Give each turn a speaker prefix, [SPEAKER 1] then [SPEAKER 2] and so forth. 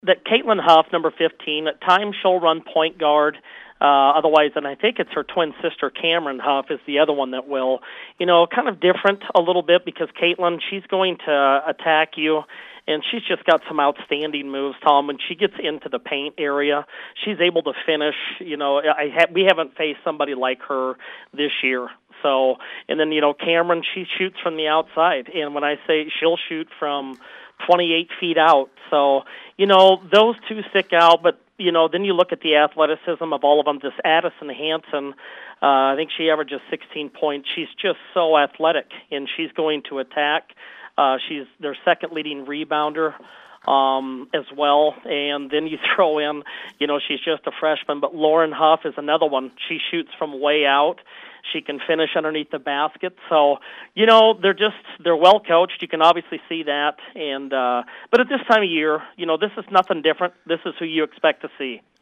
[SPEAKER 1] that Caitlin Huff, number 15, at times she'll run point guard. Otherwise, and I think it's her twin sister, Cameron Huff, is the other one that will. Kind of different a little bit because Caitlin, she's going to attack you, and she's just got some outstanding moves, Tom. When she gets into the paint area, she's able to finish. We haven't faced somebody like her this year. So, and then, Cameron, she shoots from the outside. And when I say she'll shoot from 28 feet out. So, those two stick out. But, then you look at the athleticism of all of them. This Addison Hanson, I think she averages 16 points. She's just so athletic, and she's going to attack. She's their second leading rebounder as well. And then you throw in, she's just a freshman. But Lauren Huff is another one. She shoots from way out. She can finish underneath the basket. So, they're well coached. You can obviously see that. And but at this time of year, this is nothing different. This is who you expect to see.